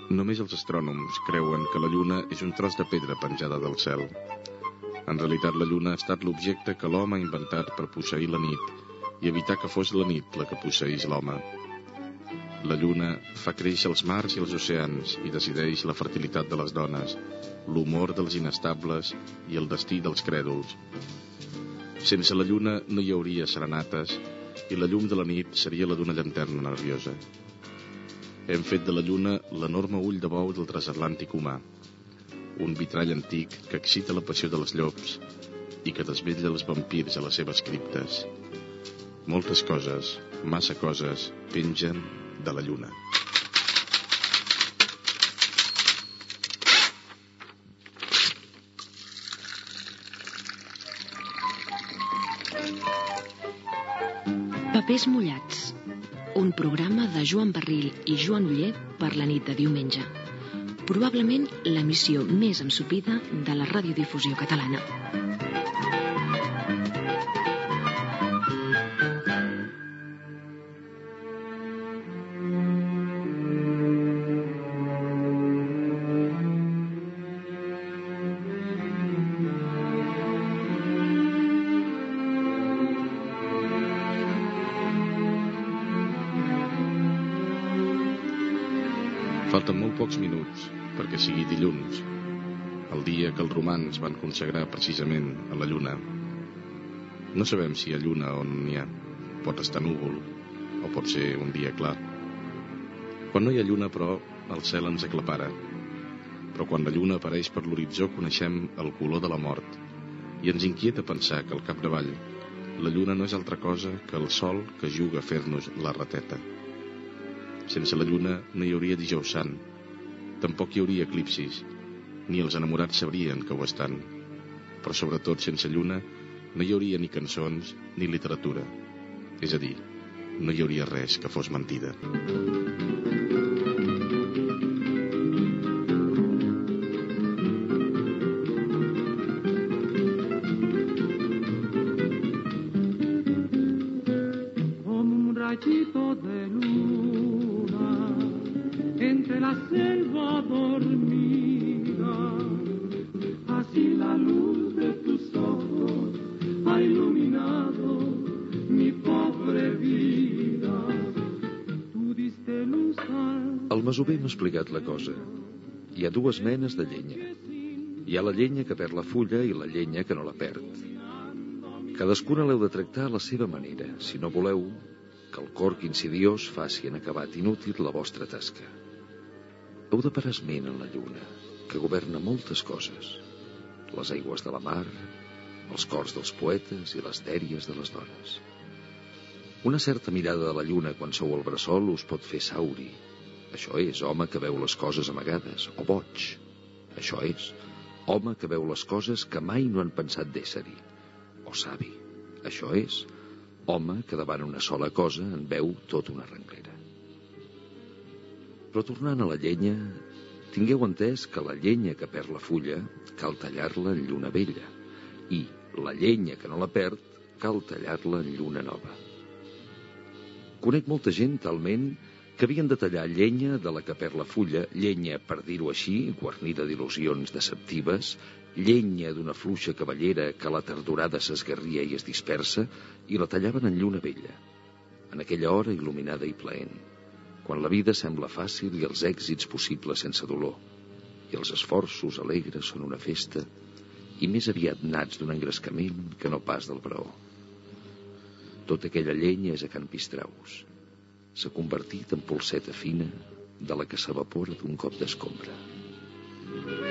Només els astrònoms creuen que la lluna és un tros de pedra penjada del cel. En realitat, la lluna ha estat l'objecte que l'home ha inventat per posseir la nit i evitar que fos la nit la que posseís l'home. La lluna fa créixer els mars i els oceans i decideix la fertilitat de les dones, l'humor dels inestables i el destí dels crèduls. Sense la lluna no hi hauria serenates i la llum de la nit seria la d'una llanterna nerviosa. Hem fet de la lluna l'enorme ull de bou del transatlàntic humà, un vitrall antic que excita la passió dels llops i que desvetlla els vampirs a les seves criptes. Moltes coses, massa coses, pengen de la lluna. Papers mullats, un programa de Joan Barril i Joan Oller per la nit de diumenge. Probablement l'emissió més ensopida de la radiodifusió catalana. Falten molt pocs minuts perquè sigui dilluns, el dia que els romans van consagrar precisament a la lluna. No sabem si hi ha lluna o no n'hi ha. Pot estar núvol, o pot ser un dia clar. Quan no hi ha lluna, però, el cel ens aclapara. Però quan la lluna apareix per l'horitzó coneixem el color de la mort i ens inquieta pensar que al capdavall la lluna no és altra cosa que el sol que juga a fer-nos la rateta. Sense la lluna no hi hauria dijous sant, tampoc hi hauria eclipsis, ni els enamorats sabrien que ho estan. Però sobretot sense lluna no hi hauria ni cançons ni literatura. És a dir, no hi hauria res que fos mentida. El masover m'ha explicat la cosa. Hi ha dues menes de llenya. Hi ha la llenya que perd la fulla i la llenya que no la perd. Cadascuna l'heu de tractar a la seva manera, si no voleu que el corc insidiós faci en acabat inútil la vostra tasca. Heu de parar esment en la lluna, que governa moltes coses. Les aigües de la mar, els cors dels poetes i les dèries de les dones. Una certa mirada de la lluna quan sou al bressol us pot fer sauri. Això és home que veu les coses amagades, o boig. Això és home que veu les coses que mai no han pensat d'ésser-hi, o savi. Això és home que davant una sola cosa en veu tota una renglera. Però tornant a la llenya, tingueu entès que la llenya que perd la fulla cal tallar-la en lluna vella, i la llenya que no la perd cal tallar-la en lluna nova. Conec molta gent talment que havien de tallar llenya de la que perd la fulla, llenya, per dir-ho així, guarnida d'il·lusions deceptives, llenya d'una fluixa cavallera que a la tardorada s'esgarria i es dispersa, i la tallaven en lluna vella, en aquella hora il·luminada i plaent, quan la vida sembla fàcil i els èxits possibles sense dolor, i els esforços alegres són una festa, i més aviat nats d'un engrescament que no pas del braó. Tota aquella llenya és a Can Pistraus. S'ha convertit en polseta fina de la que s'evapora d'un cop d'escombra.